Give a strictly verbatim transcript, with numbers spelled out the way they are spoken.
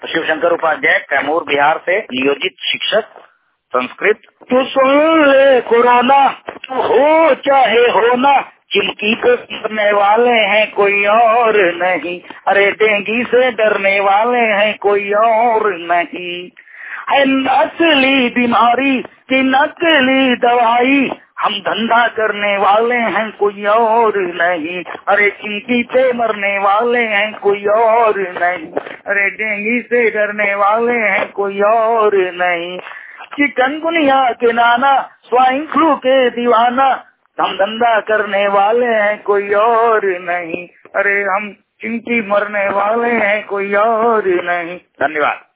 शिवशंकर उपाध्याय, कैमूर बिहार से नियोजित शिक्षक संस्कृत। तू सुन ले कोरोना, तू हो चाहे हो ना, चिमकी को डरने वाले हैं कोई और नहीं, अरे डेंगू से डरने वाले हैं कोई और नहीं। है नकली बीमारी की नकली दवाई, हम धंधा करने वाले हैं कोई और नहीं, अरे चिंकी पे मरने वाले हैं कोई और नहीं, अरे डेंगू से डरने वाले हैं कोई और नहीं। चिकनगुनिया के नाना, स्वाइन फ्लू के दीवाना, हम धंधा करने वाले हैं कोई और नहीं, अरे हम चिंकी मरने वाले हैं कोई और नहीं। धन्यवाद।